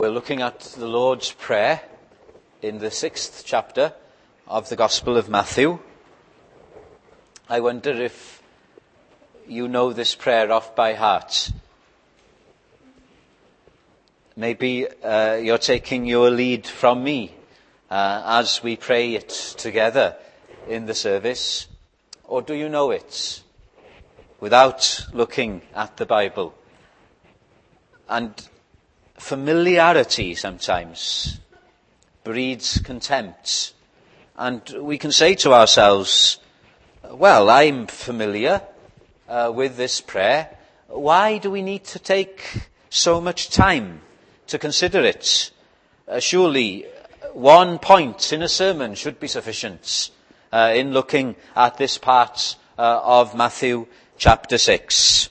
We're looking at the Lord's Prayer in the 6th chapter of the Gospel of Matthew. I wonder if you know this prayer off by heart. Maybe you're taking your lead from me as we pray it together in the service. Or do you know it without looking at the Bible? And familiarity sometimes breeds contempt. And we can say to ourselves, well, I'm familiar with this prayer. Why do we need to take so much time to consider it? Surely one point in a sermon should be sufficient in looking at this part of Matthew chapter 6.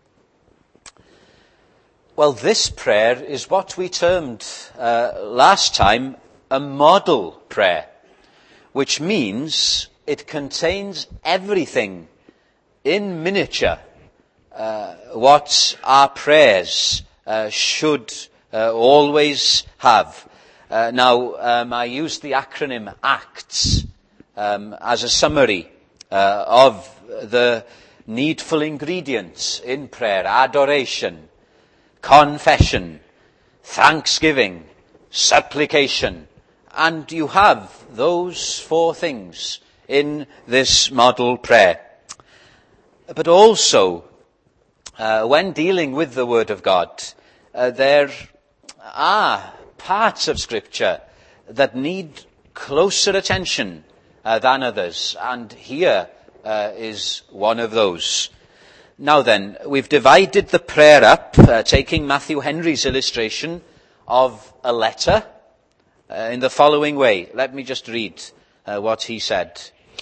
Well, this prayer is what we termed last time a model prayer, which means it contains everything in miniature what our prayers should always have. I used the acronym ACTS as a summary of the needful ingredients in prayer: adoration, confession, thanksgiving, supplication. And you have those four things in this model prayer. But also, when dealing with the Word of God, there are parts of Scripture that need closer attention than others. And here is one of those. Now then, we've divided the prayer up, taking Matthew Henry's illustration of a letter in the following way. Let me just read what he said.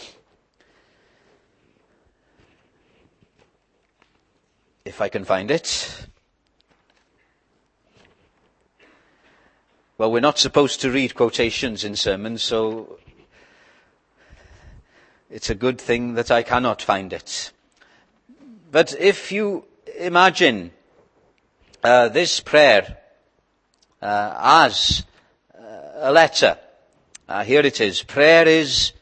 If I can find it. Well, we're not supposed to read quotations in sermons, so it's a good thing that I cannot find it. But if you imagine this prayer as a letter, here it is. Prayer is,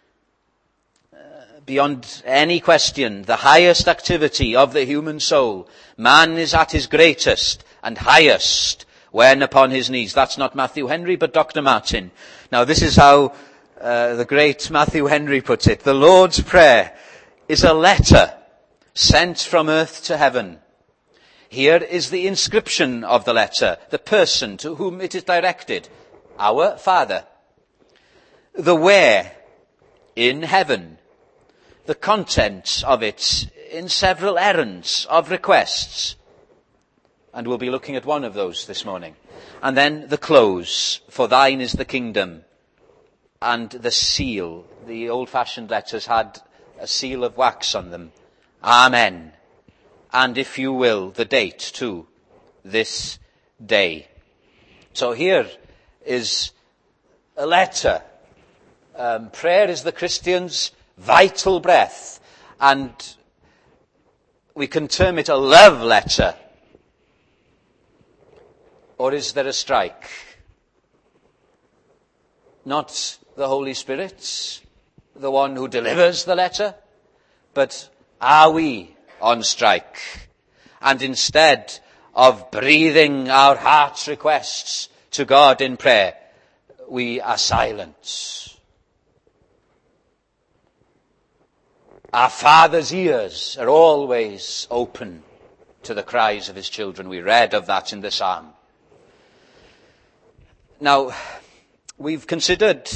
beyond any question, the highest activity of the human soul. Man is at his greatest and highest when upon his knees. That's not Matthew Henry, but Dr. Martin. Now, this is how the great Matthew Henry puts it. The Lord's Prayer is a letter sent from earth to heaven. Here is the inscription of the letter, the person to whom it is directed, our Father. The where, in heaven. The contents of it in several errands of requests. And we'll be looking at one of those this morning. And then the close, for thine is the kingdom. And the seal. The old-fashioned letters had a seal of wax on them. Amen. And if you will, the date too, this day. So here is a letter. Prayer is the Christian's vital breath. And we can term it a love letter. Or is there a strike? Not the Holy Spirit, the one who delivers the letter, but are we on strike? And instead of breathing our heart's requests to God in prayer, we are silent. Our Father's ears are always open to the cries of his children. We read of that in the Psalm. Now, we've considered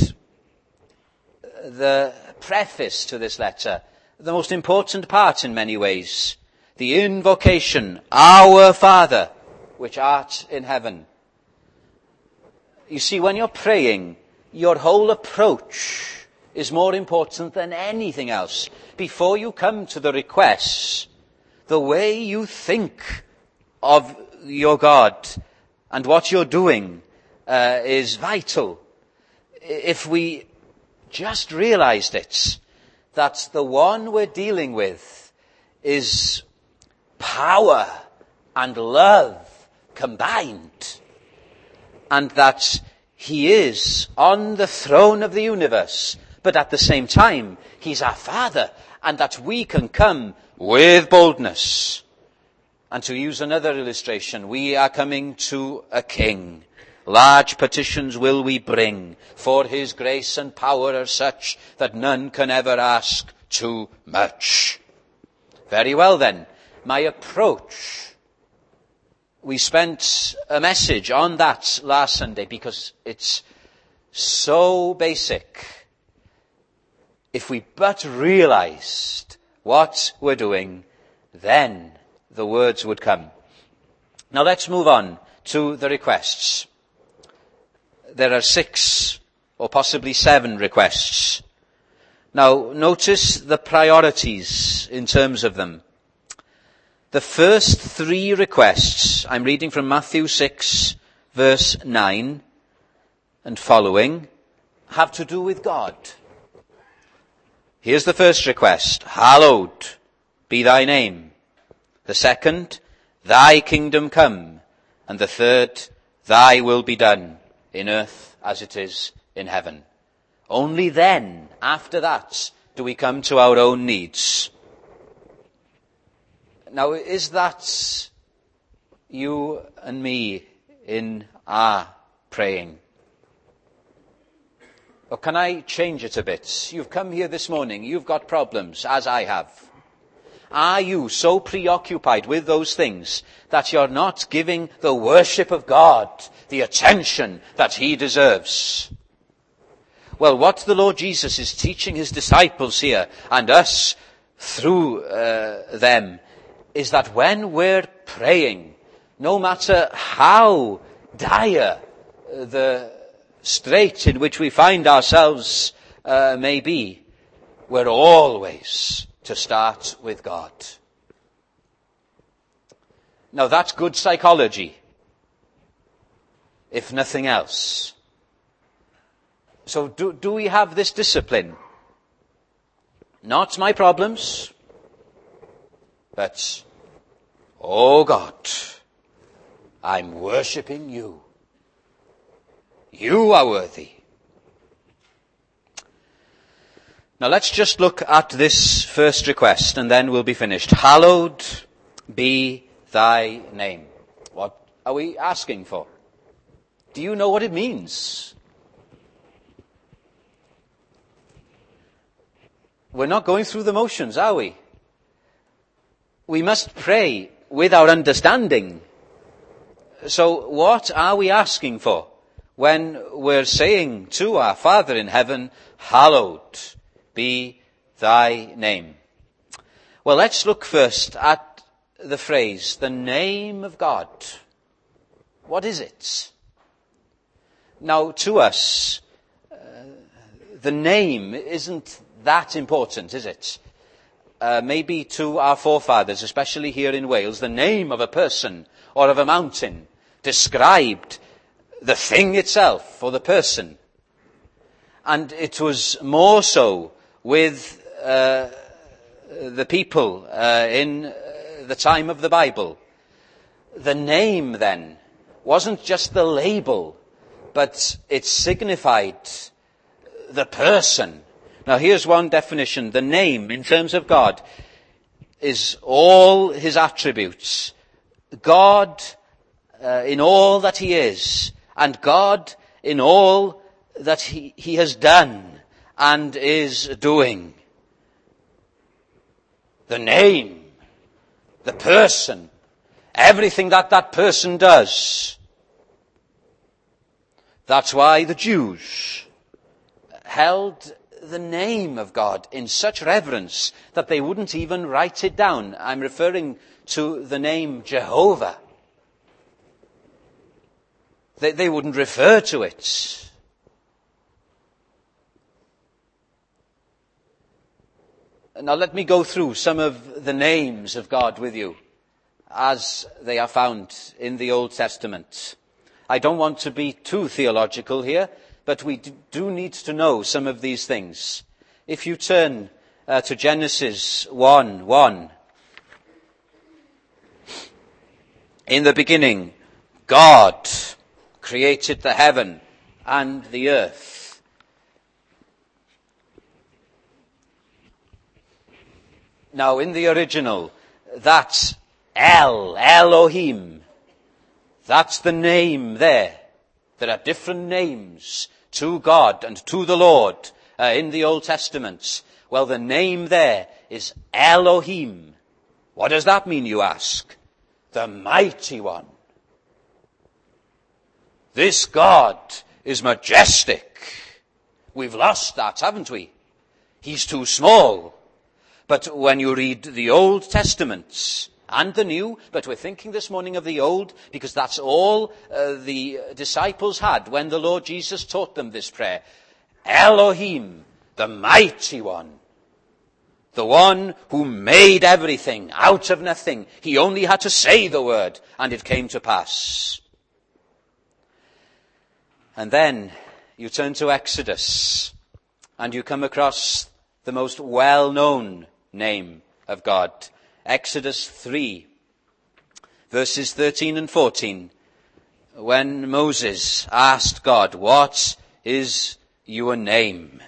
the preface to this letter, the most important part in many ways. The invocation, our Father, which art in heaven. You see, when you're praying, your whole approach is more important than anything else. Before you come to the requests, the way you think of your God and what you're doing is vital. If we just realized it, that the one we're dealing with is power and love combined, and that he is on the throne of the universe, but at the same time, he's our Father, and that we can come with boldness. And to use another illustration, we are coming to a king. Large petitions will we bring, for his grace and power are such that none can ever ask too much. Very well then, my approach. We spent a message on that last Sunday because it's so basic. If we but realized what we're doing, then the words would come. Now let's move on to the requests. There are 6 or possibly 7 requests. Now notice the priorities in terms of them. The first 3 requests, I'm reading from Matthew 6 verse 9 and following, have to do with God. Here's the first request: hallowed be thy name. The second, thy kingdom come. And the third, thy will be done in earth as it is in heaven. Only then, after that, do we come to our own needs. Now, is that you and me in our praying? Or can I change it a bit? You've come here this morning, you've got problems, as I have. Are you so preoccupied with those things that you're not giving the worship of God the attention that he deserves? Well, what the Lord Jesus is teaching his disciples here, and us through them, is that when we're praying, no matter how dire the strait in which we find ourselves may be, we're always to start with God. Now that's good psychology, if nothing else. So do we have this discipline? Not my problems, but, oh God, I'm worshipping you. You are worthy. Now let's just look at this first request and then we'll be finished. Hallowed be thy name. What are we asking for? Do you know what it means? We're not going through the motions, are we? We must pray with our understanding. So what are we asking for when we're saying to our Father in heaven, hallowed be thy name? Well, let's look first at the phrase, the name of God. What is it? Now, to us, the name isn't that important, is it? Maybe to our forefathers, especially here in Wales, the name of a person or of a mountain described the thing itself or the person. And it was more so with the people in the time of the Bible. The name then wasn't just the label, but it signified the person. Now here's one definition. The name, in terms of God, is all his attributes. God in all that he is, and God in all that he has done and is doing. The name, the person, everything that that person does. That's why the Jews held the name of God in such reverence that they wouldn't even write it down. I'm referring to the name Jehovah. They wouldn't refer to it. Now let me go through some of the names of God with you as they are found in the Old Testament. I don't want to be too theological here, but we do need to know some of these things. If you turn to Genesis 1:1, in the beginning, God created the heaven and the earth. Now, in the original, that Elohim, that's the name there. There are different names to God and to the Lord in the Old Testament. Well, the name there is Elohim. What does that mean, you ask? The Mighty One. This God is majestic. We've lost that, haven't we? He's too small. But when you read the Old Testament and the New, but we're thinking this morning of the Old because that's all the disciples had when the Lord Jesus taught them this prayer. Elohim, the Mighty One. The one who made everything out of nothing. He only had to say the word and it came to pass. And then you turn to Exodus and you come across the most well-known name of God. Exodus 3, verses 13 and 14. When Moses asked God, "What is your name?"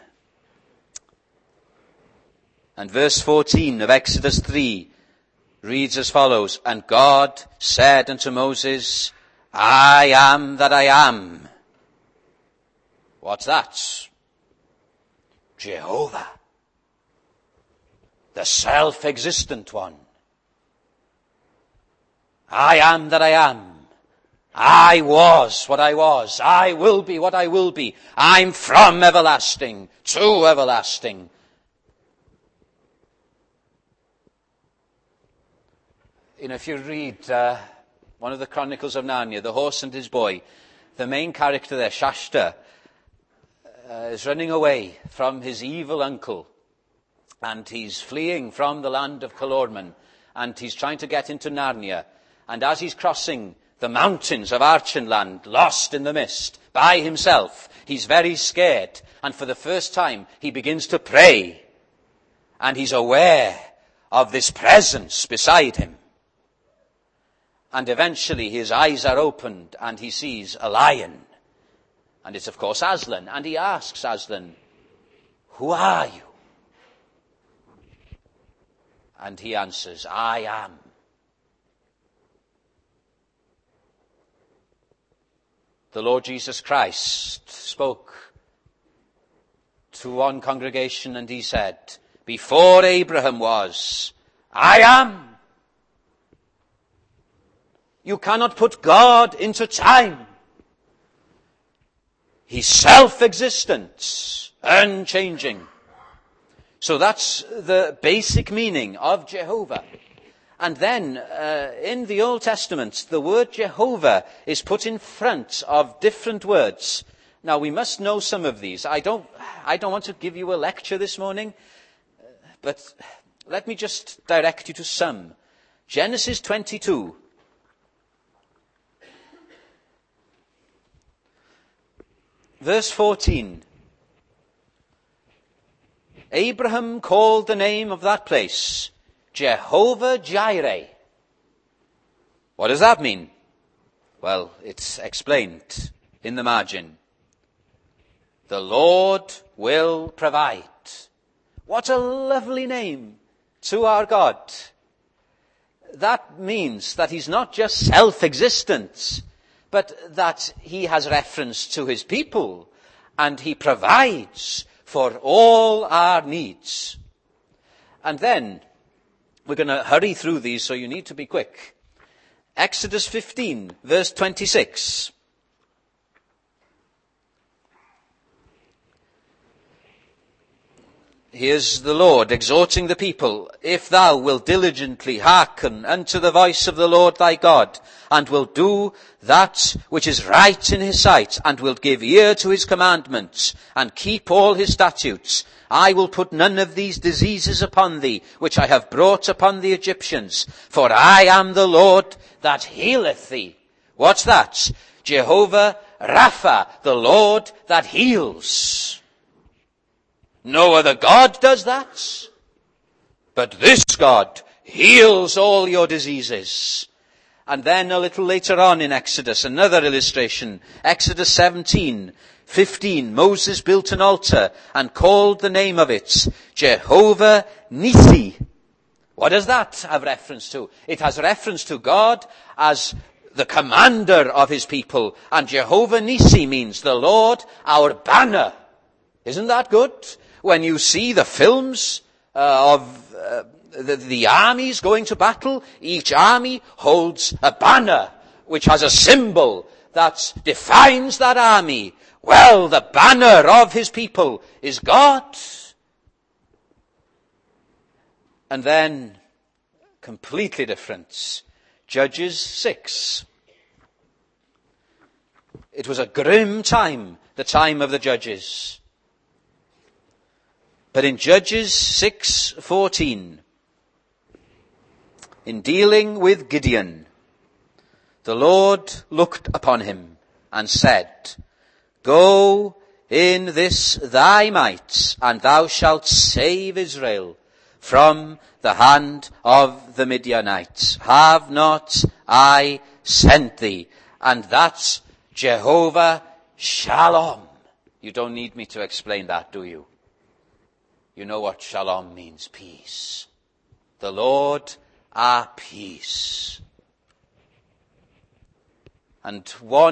And verse 14 of Exodus 3 reads as follows, "And God said unto Moses, I am that I am." What's that? Jehovah. The self-existent one. I am that I am. I was what I was. I will be what I will be. I'm from everlasting to everlasting. You know, if you read one of the Chronicles of Narnia, The Horse and His Boy, the main character there, Shashta, is running away from his evil uncle. And he's fleeing from the land of Calormen. And he's trying to get into Narnia. And as he's crossing the mountains of Archenland, lost in the mist, by himself, he's very scared. And for the first time, he begins to pray. And he's aware of this presence beside him. And eventually his eyes are opened and he sees a lion. And it's of course Aslan. And he asks Aslan, "Who are you?" And he answers, "I am." The Lord Jesus Christ spoke to one congregation and he said, "Before Abraham was, I am." You cannot put God into time. He's self-existent, unchanging. So that's the basic meaning of Jehovah. And then, in the Old Testament, the word Jehovah is put in front of different words. Now, we must know some of these. I don't want to give you a lecture this morning, but let me just direct you to some. Genesis 22. Verse 14. Abraham called the name of that place Jehovah Jireh. What does that mean? Well, it's explained in the margin. The Lord will provide. What a lovely name to our God. That means that he's not just self-existent, but that he has reference to his people and he provides for all our needs. And then, we're going to hurry through these, so you need to be quick. Exodus 15, verse 26. Here's the Lord exhorting the people, "If thou wilt diligently hearken unto the voice of the Lord thy God, and wilt do that which is right in his sight, and wilt give ear to his commandments, and keep all his statutes, I will put none of these diseases upon thee, which I have brought upon the Egyptians, for I am the Lord that healeth thee." What's that? Jehovah Rapha, the Lord that heals. No other God does that. But this God heals all your diseases. And then a little later on in Exodus, another illustration. Exodus 17:15, Moses built an altar and called the name of it Jehovah Nissi. What does that have reference to? It has reference to God as the commander of his people. And Jehovah Nissi means the Lord our banner. Isn't that good? When you see the films of the armies going to battle, each army holds a banner which has a symbol that defines that army. Well, the banner of his people is God. And then, completely different, Judges 6. It was a grim time, the time of the Judges. But in Judges 6:14, in dealing with Gideon, the Lord looked upon him and said, "Go in this thy might, and thou shalt save Israel from the hand of the Midianites. Have not I sent thee?" And that's Jehovah Shalom. You don't need me to explain that, do you? You know what shalom means, peace. The Lord our peace. And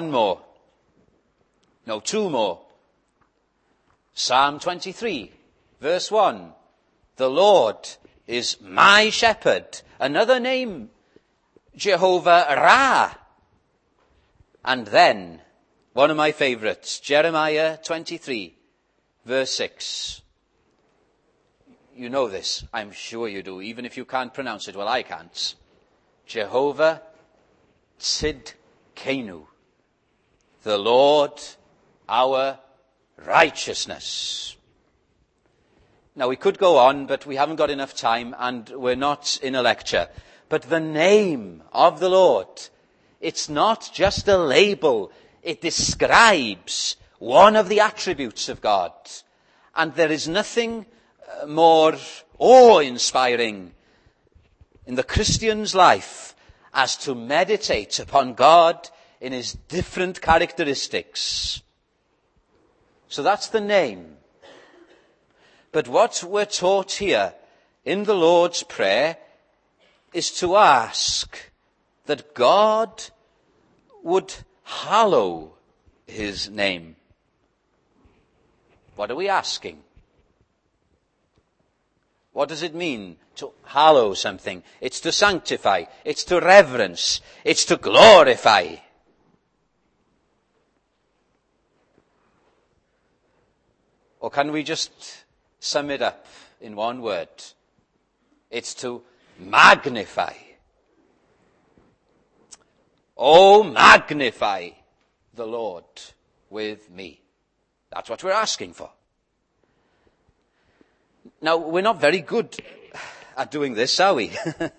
two more. Psalm 23, verse 1. The Lord is my shepherd. Another name, Jehovah Ra. And then, one of my favorites, Jeremiah 23, verse 6. You know this, I'm sure you do, even if you can't pronounce it. Well, I can't. Jehovah Tzidkenu, the Lord our righteousness. Now, we could go on, but we haven't got enough time, and we're not in a lecture. But the name of the Lord, it's not just a label. It describes one of the attributes of God. And there is nothing more awe-inspiring in the Christian's life as to meditate upon God in his different characteristics. So that's the name. But what we're taught here in the Lord's Prayer is to ask that God would hallow his name. What are we asking? What does it mean to hallow something? It's to sanctify. It's to reverence. It's to glorify. Or can we just sum it up in one word? It's to magnify. Oh, magnify the Lord with me. That's what we're asking for. Now, we're not very good at doing this, are we?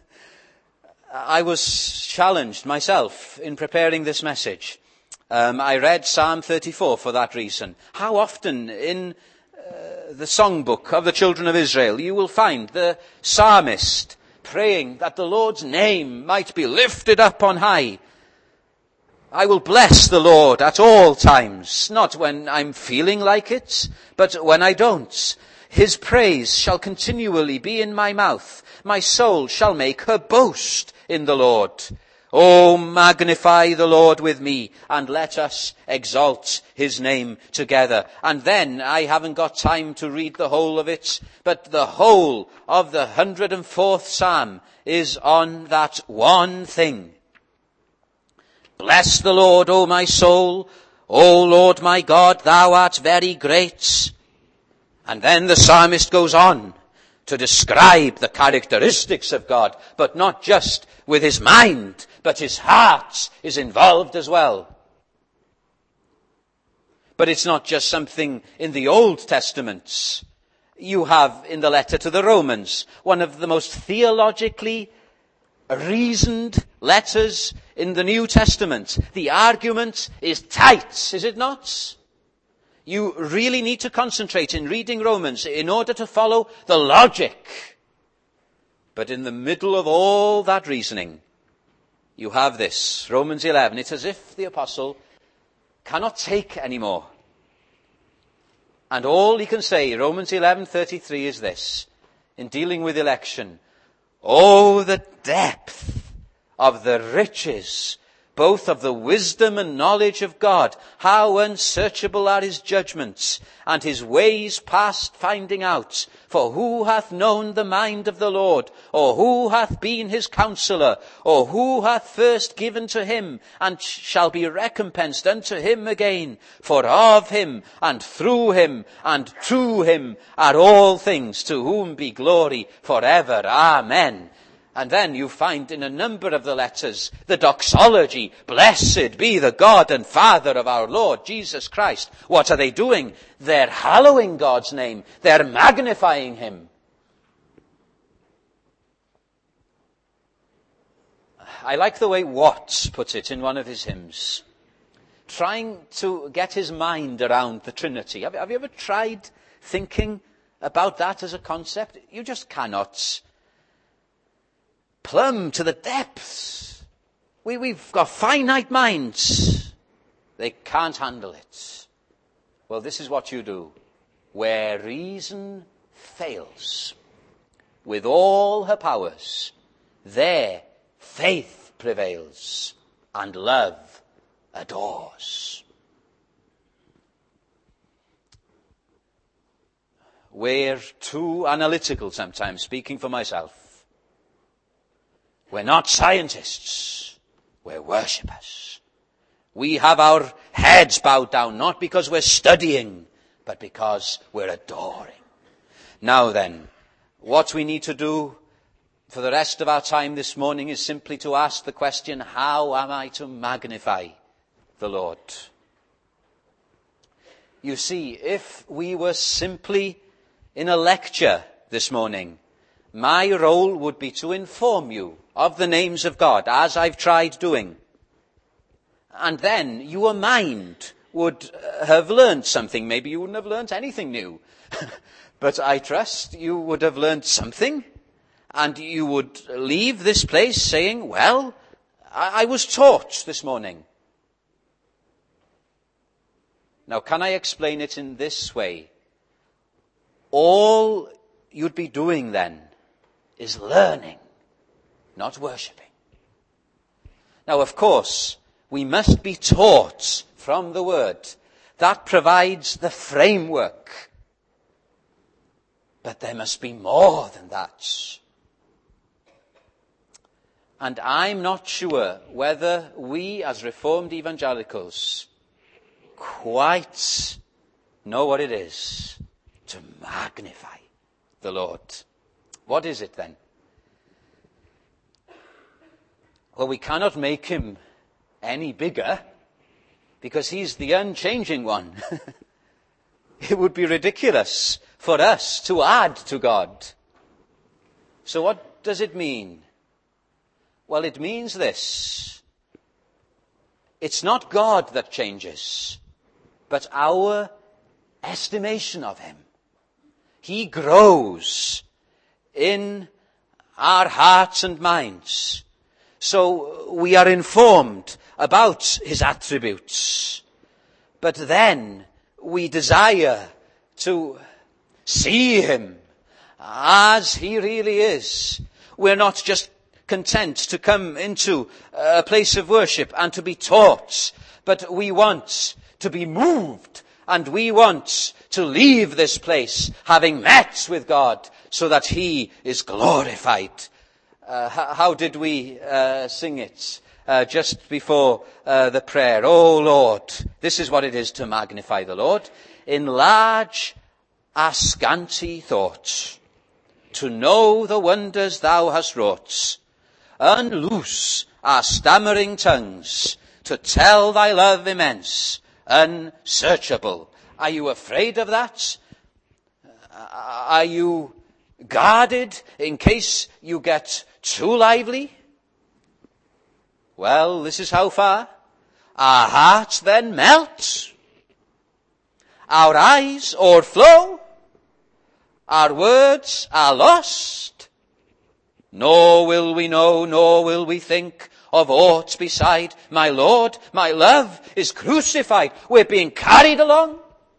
I was challenged myself in preparing this message. I read Psalm 34 for that reason. How often in the songbook of the children of Israel you will find the psalmist praying that the Lord's name might be lifted up on high. I will bless the Lord at all times, not when I'm feeling like it, but when I don't. His praise shall continually be in my mouth. My soul shall make her boast in the Lord. Oh, magnify the Lord with me, and let us exalt his name together. And then, I haven't got time to read the whole of it, but the whole of the 104th Psalm is on that one thing. Bless the Lord, O my soul. O Lord my God, thou art very great. And then the psalmist goes on to describe the characteristics of God, but not just with his mind, but his heart is involved as well. But it's not just something in the Old Testament. You have in the letter to the Romans one of the most theologically reasoned letters in the New Testament. The argument is tight, is it not? You really need to concentrate in reading Romans in order to follow the logic. But in the middle of all that reasoning, you have this, Romans 11. It's as if the apostle cannot take any more. And all he can say, Romans 11:33, is this, in dealing with election: oh, the depth of the riches, both of the wisdom and knowledge of God. How unsearchable are his judgments, and his ways past finding out. For who hath known the mind of the Lord? Or who hath been his counselor? Or who hath first given to him, and shall be recompensed unto him again? For of him, and through him, and to him are all things, to whom be glory forever. Amen. And then you find in a number of the letters the doxology: blessed be the God and Father of our Lord Jesus Christ. What are they doing? They're hallowing God's name. They're magnifying him. I like the way Watts puts it in one of his hymns, trying to get his mind around the Trinity. Have you ever tried thinking about that as a concept? You just cannot plumb to the depths. We've got finite minds. They can't handle it. Well, this is what you do. Where reason fails, with all her powers, there faith prevails, and love adores. We're too analytical sometimes, speaking for myself. We're not scientists. We're worshippers. We have our heads bowed down, not because we're studying, but because we're adoring. Now then, what we need to do for the rest of our time this morning is simply to ask the question: how am I to magnify the Lord? You see, if we were simply in a lecture this morning, my role would be to inform you of the names of God, as I've tried doing. And then your mind would have learned something. Maybe you wouldn't have learned anything new. But I trust you would have learned something. And you would leave this place saying, well, I was taught this morning. Now, can I explain it in this way? All you'd be doing then is learning, not worshipping. Now, of course, we must be taught from the Word. That provides the framework. But there must be more than that. And I'm not sure whether we, as Reformed evangelicals, quite know what it is to magnify the Lord. What is it then? Well, we cannot make him any bigger because he's the unchanging one. It would be ridiculous for us to add to God. So what does it mean? Well, it means this. It's not God that changes, but our estimation of him. He grows in our hearts and minds. So we are informed about his attributes. But then we desire to see him as he really is. We're not just content to come into a place of worship and to be taught, but we want to be moved, and we want to leave this place having met with God so that he is glorified. How did we sing it just before the prayer? Oh Lord, this is what it is to magnify the Lord. Enlarge our scanty thoughts, to know the wonders thou hast wrought. Unloose our stammering tongues, to tell thy love immense, unsearchable. Are you afraid of that? Are you guarded in case you get too lively? Well, this is how far. Our hearts then melt. Our eyes o'erflow. Our words are lost. Nor will we know, nor will we think of aught beside. My Lord, my love is crucified. We're being carried along.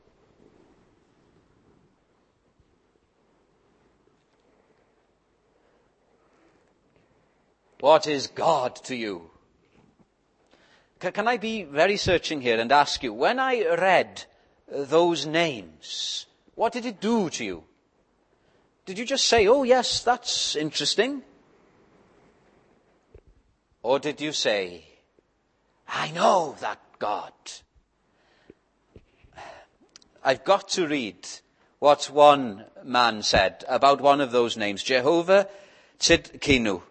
What is God to you? Can I be very searching here and ask you, when I read those names, what did it do to you? Did you just say, oh yes, that's interesting? Or did you say, I know that God? I've got to read what one man said about one of those names, Jehovah Tzidkenu.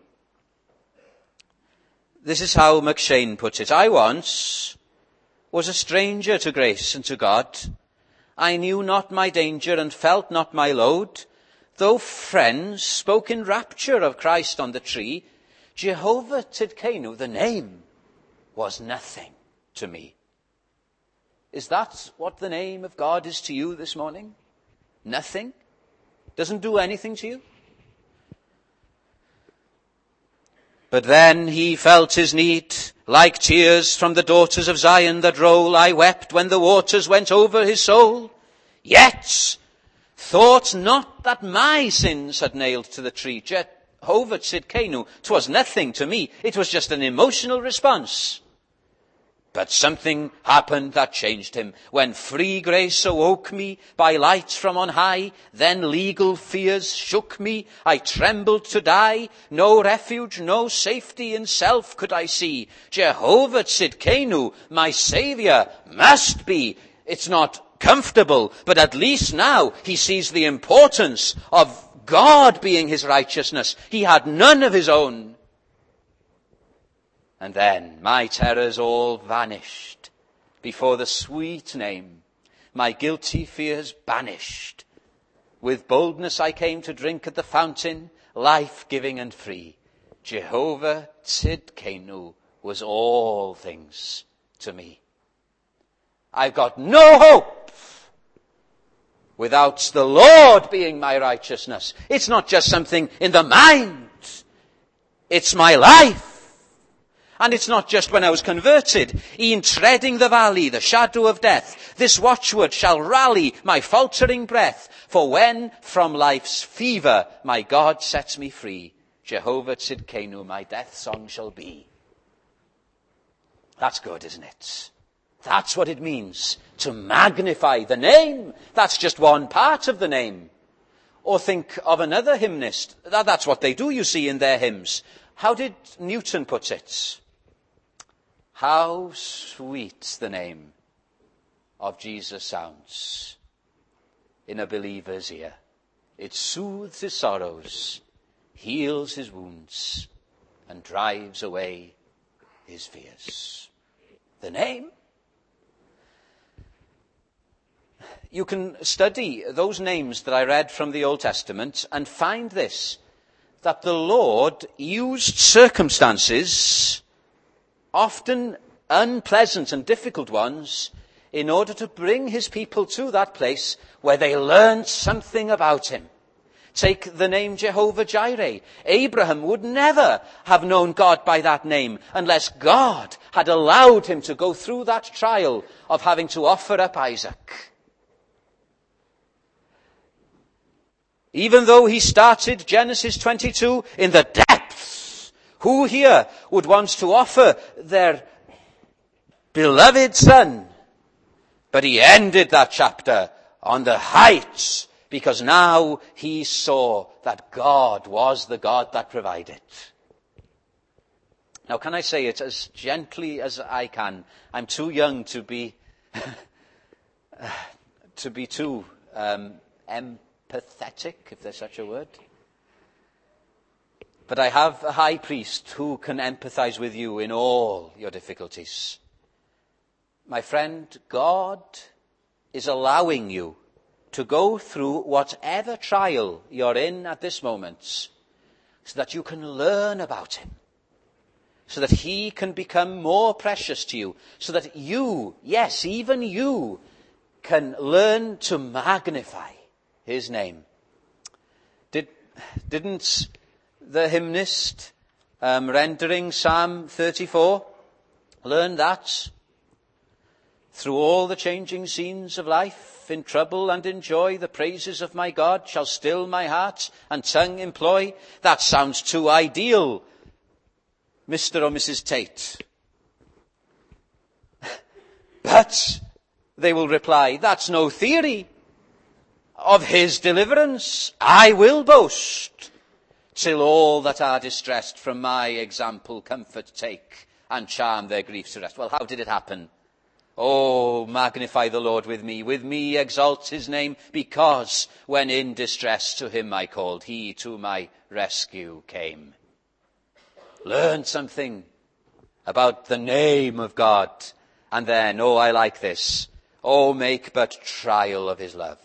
This is how McShane puts it. I once was a stranger to grace and to God. I knew not my danger and felt not my load. Though friends spoke in rapture of Christ on the tree, Jehovah Tzidkenu, the name, was nothing to me. Is that what the name of God is to you this morning? Nothing? Doesn't do anything to you? But then he felt his need, like tears from the daughters of Zion that roll. I wept when the waters went over his soul. Yet thought not that my sins had nailed to the tree. Jehovah Tzidkenu, 'twas nothing to me. It was just an emotional response. But something happened that changed him. When free grace awoke me by light from on high, then legal fears shook me. I trembled to die. No refuge, no safety in self could I see. Jehovah Tzidkenu, my Savior, must be. It's not comfortable, but at least now he sees the importance of God being his righteousness. He had none of his own. And then my terrors all vanished before the sweet name, my guilty fears banished. With boldness I came to drink at the fountain, life-giving and free. Jehovah Tzidkenu was all things to me. I've got no hope without the Lord being my righteousness. It's not just something in the mind. It's my life. And it's not just when I was converted. E'en treading the valley, the shadow of death, this watchword shall rally my faltering breath. For when from life's fever my God sets me free, Jehovah Tzidkenu my death song shall be. That's good, isn't it? That's what it means to magnify the name. That's just one part of the name. Or think of another hymnist. That's what they do, you see, in their hymns. How did Newton put it? How sweet the name of Jesus sounds in a believer's ear. It soothes his sorrows, heals his wounds, and drives away his fears. The name. You can study those names that I read from the Old Testament and find this, that the Lord used circumstances, often unpleasant and difficult ones, in order to bring his people to that place where they learned something about him. Take the name Jehovah Jireh. Abraham would never have known God by that name unless God had allowed him to go through that trial of having to offer up Isaac. Even though he started Genesis 22 in the depths, who here would want to offer their beloved son? But he ended that chapter on the heights, because now he saw that God was the God that provided. Now, can I say it as gently as I can? I'm too young to be too empathetic, if there's such a word. But I have a high priest who can empathize with you in all your difficulties. My friend, God is allowing you to go through whatever trial you're in at this moment, so that you can learn about him, so that he can become more precious to you, so that you, yes, even you, can learn to magnify his name. Didn't the hymnist rendering Psalm 34. Learn that. Through all the changing scenes of life, in trouble and in joy, the praises of my God shall still my heart and tongue employ. That sounds too ideal, Mr. or Mrs. Tate. But, they will reply, that's no theory. Of his deliverance I will boast, till all that are distressed from my example comfort take, and charm their griefs to rest. Well, how did it happen? Oh, magnify the Lord with me exalt his name, because when in distress to him I called, he to my rescue came. Learn something about the name of God, and then, oh, I like this, oh, make but trial of his love.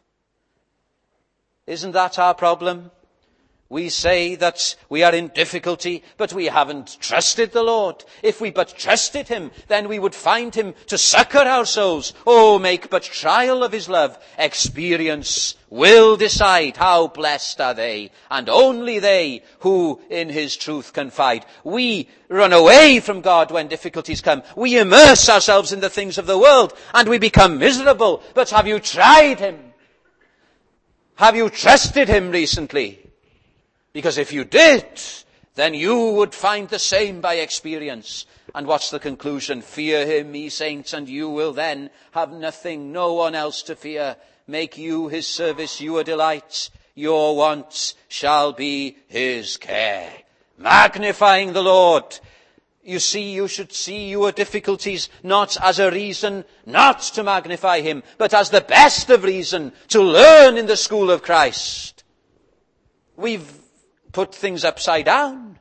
Isn't that our problem? We say that we are in difficulty, but we haven't trusted the Lord. If we but trusted him, then we would find him to succor our souls. Oh, make but trial of his love. Experience will decide how blessed are they, and only they who in his truth confide. We run away from God when difficulties come. We immerse ourselves in the things of the world, and we become miserable. But have you tried him? Have you trusted him recently? Because if you did, then you would find the same by experience. And what's the conclusion? Fear him, ye saints, and you will then have nothing, no one else to fear. Make you his service your delight. Your wants shall be his care. Magnifying the Lord. You see, you should see your difficulties not as a reason not to magnify him, but as the best of reason to learn in the school of Christ. We've put things upside down.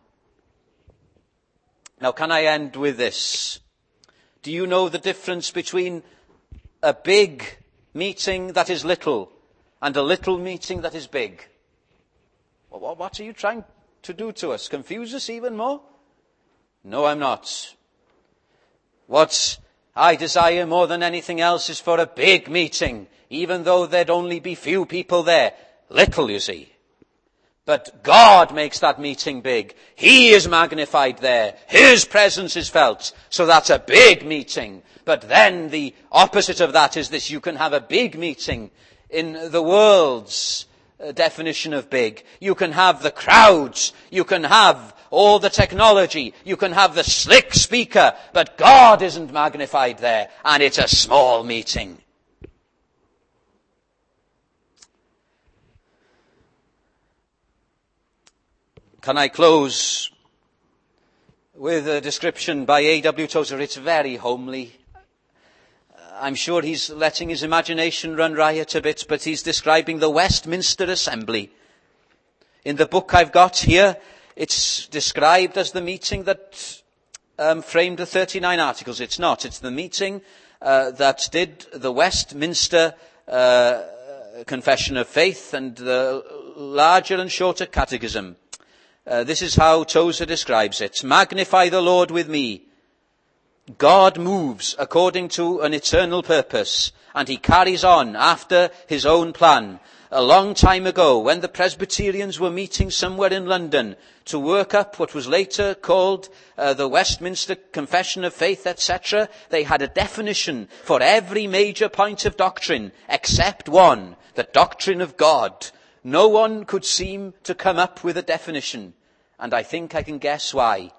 Now, can I end with this? Do you know the difference between a big meeting that is little and a little meeting that is big? Well, what are you trying to do to us? Confuse us even more? No, I'm not. What I desire more than anything else is for a big meeting, even though there'd only be few people there. Little, you see. But God makes that meeting big. He is magnified there. His presence is felt. So that's a big meeting. But then the opposite of that is this. You can have a big meeting in the world's definition of big. You can have the crowds. You can have all the technology. You can have the slick speaker. But God isn't magnified there. And it's a small meeting. Can I close with a description by A.W. Tozer? It's very homely. I'm sure he's letting his imagination run riot a bit, but he's describing the Westminster Assembly. In the book I've got here, it's described as the meeting that framed the 39 Articles. It's not. It's the meeting that did the Westminster Confession of Faith and the larger and shorter Catechism. This is how Tozer describes it. Magnify the Lord with me. God moves according to an eternal purpose, and he carries on after his own plan. A long time ago, when the Presbyterians were meeting somewhere in London to work up what was later called the Westminster Confession of Faith, etc., they had a definition for every major point of doctrine except one, the doctrine of God. No one could seem to come up with a definition, and I think I can guess why.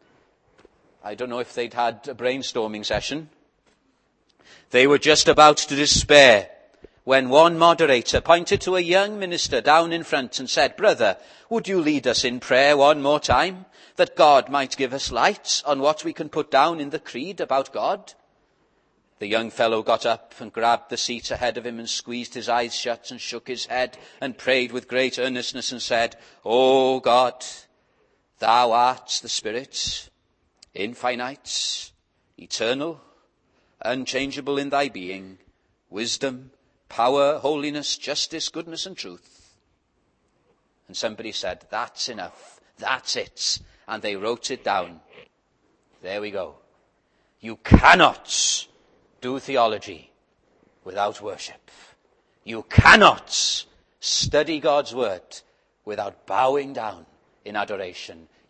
I don't know if they'd had a brainstorming session. They were just about to despair when one moderator pointed to a young minister down in front and said, "Brother, would you lead us in prayer one more time, that God might give us light on what we can put down in the creed about God?" The young fellow got up and grabbed the seat ahead of him and squeezed his eyes shut and shook his head and prayed with great earnestness and said, "O God, thou art the Spirit, infinite, eternal, unchangeable in thy being, wisdom, power, holiness, justice, goodness and truth." And somebody said, "That's enough, that's it." And they wrote it down. There we go. You cannot do theology without worship. You cannot study God's word without bowing down in adoration.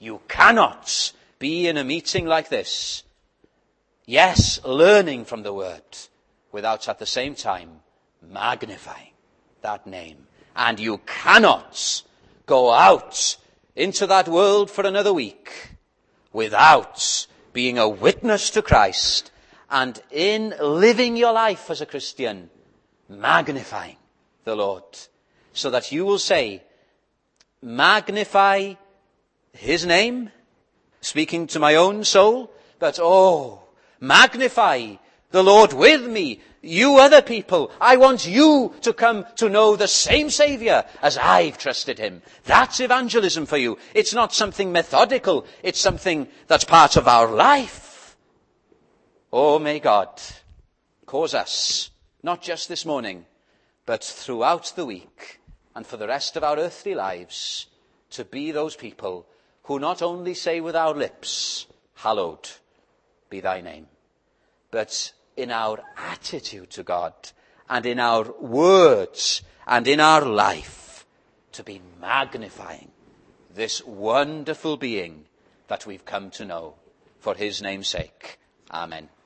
You cannot be in a meeting like this, yes, learning from the word, without at the same time magnifying that name. And you cannot go out into that world for another week without being a witness to Christ and in living your life as a Christian, magnifying the Lord, so that you will say, magnify his name, speaking to my own soul, but magnify the Lord with me. You other people, I want you to come to know the same Saviour as I've trusted him. That's evangelism for you. It's not something methodical. It's something that's part of our life. Oh, may God cause us, not just this morning, but throughout the week and for the rest of our earthly lives, to be those people who not only say with our lips, hallowed be thy name, but in our attitude to God and in our words and in our life to be magnifying this wonderful being that we've come to know for his name's sake. Amen.